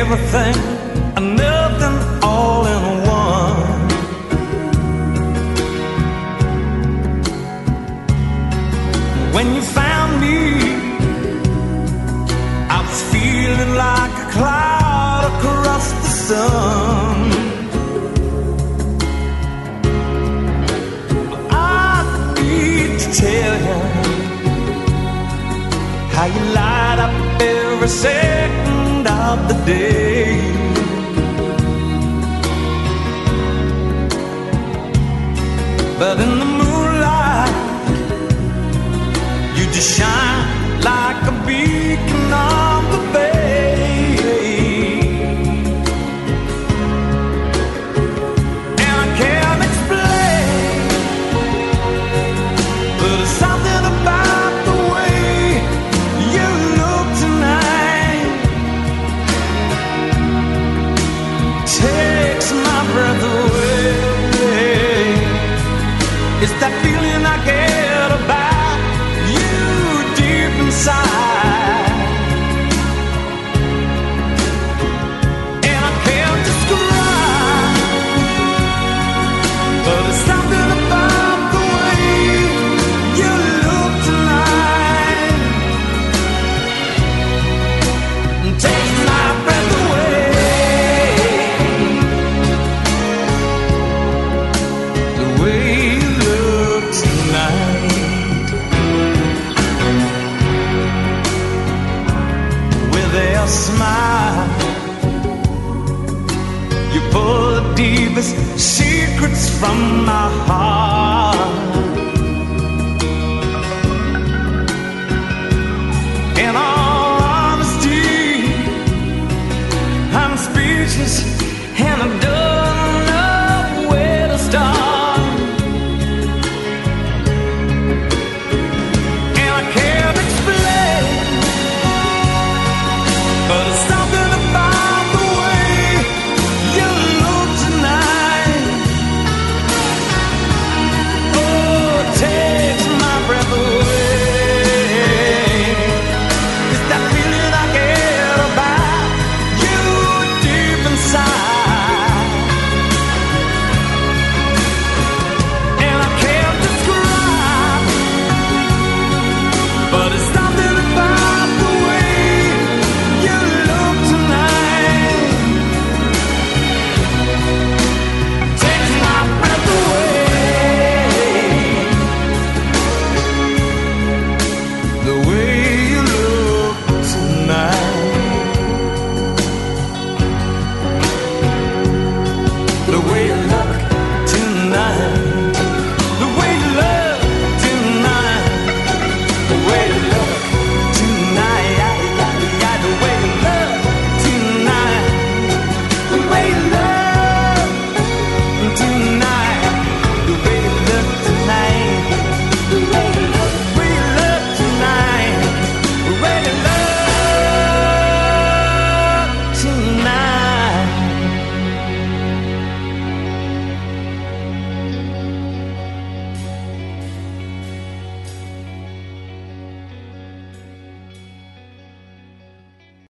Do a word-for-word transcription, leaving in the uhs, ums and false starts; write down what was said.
everything and nothing all in one. When you found me, I was feeling like a cloud across the sun. I need to tell you how you light up every second of the day. But in the moonlight, you just shine like a beacon on the bay. And I can't explain, but there's something about the way you look tonight takes my breath away. It's that feeling I get about you deep inside, and I can't describe, but there's something about the way you look tonight and takes my breath away. The way you look tonight, with a smile, you pull the deepest secrets from my heart.